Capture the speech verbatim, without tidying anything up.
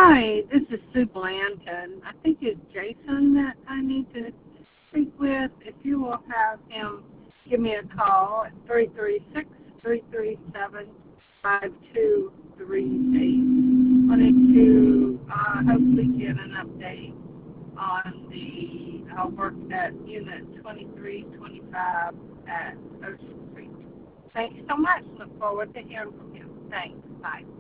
Hi, this is Sue Blanton. I think it's Jason that I need to speak with. If you will have him give me a call at three three six, three three seven, five two three eight. Wanted to uh, hopefully get an update on the uh, work at Unit twenty-three twenty-five at Ocean Street. Thanks so much. Look forward to hearing from you. Thanks. Bye.